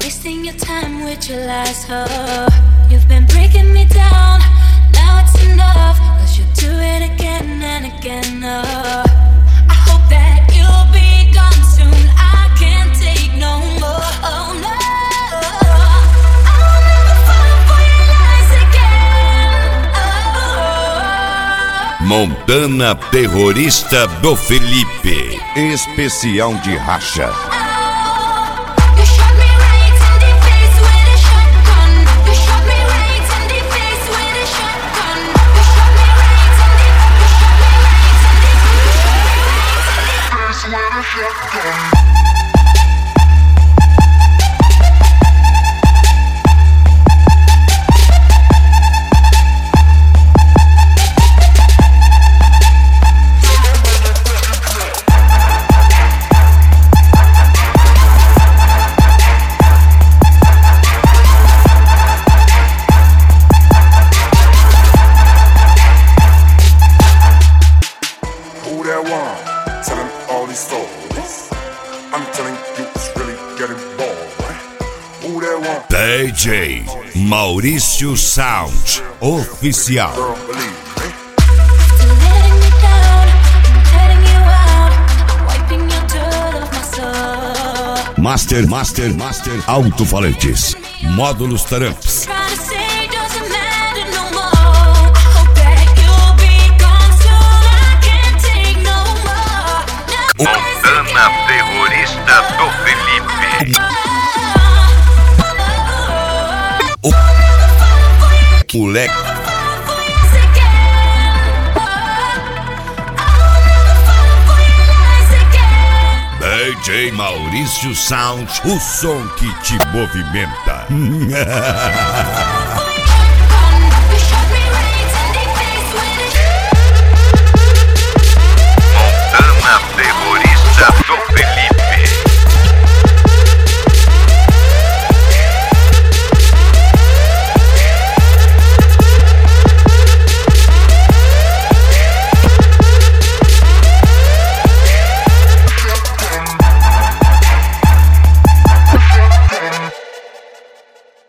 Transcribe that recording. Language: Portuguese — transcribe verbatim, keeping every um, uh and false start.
wasting your time with your lies, oh. You've been breaking me down, now it's enough, cause you do it again and again, oh. I hope that you'll be gone soon, I can't take no more, oh no. I'll never fall for your lies again, oh. Montana Terrorista do Felipe, especial de racha. D J Maurício Sound Oficial. Master, Master, Master Alto-falantes, módulos Taramps. Montana Terrorista do Felipe. Moleque. D J Maurício Sound, o som que te movimenta.